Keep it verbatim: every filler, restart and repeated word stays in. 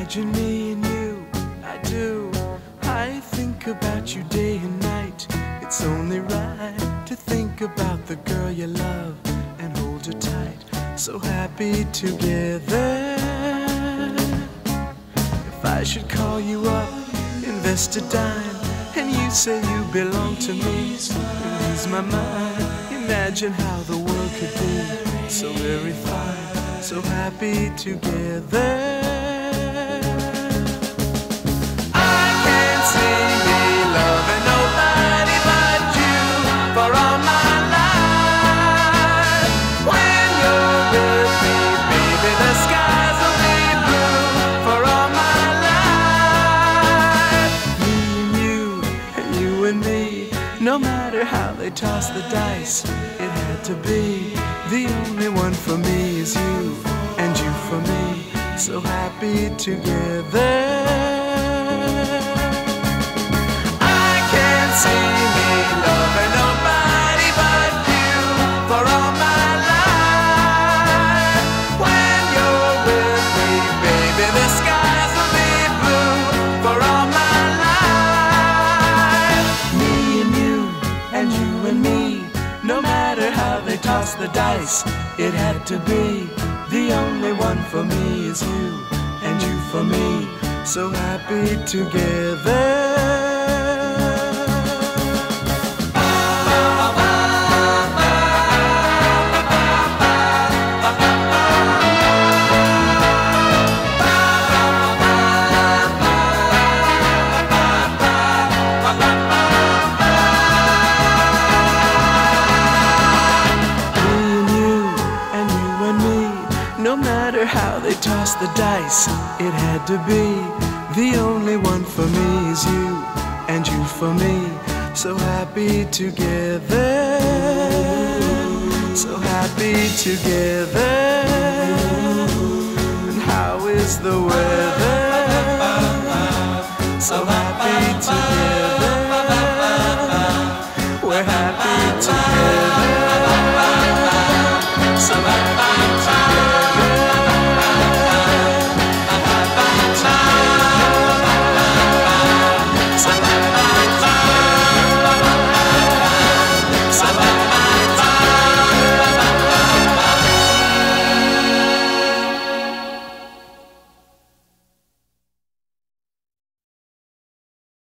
Imagine me and you, I do. I think about you day and night. It's only right to think about the girl you love and hold her tight. So happy together. If I should call you up, invest a dime, and you say you belong to me, you lose my mind. Imagine how the world could be so very fine, so happy together. No matter how they toss the dice, it had to be. The only one for me is you, and you for me, so happy together. I can't see me loving nobody but you for all my life. When you're with me, baby, the skies will be blue for all my No matter how they toss the dice, it had to be. The only one for me is you, and you for me, so happy together. No matter how they toss the dice, it had to be. The only one for me is you, and you for me, so happy together. So happy together. And how is the weather? So happy together.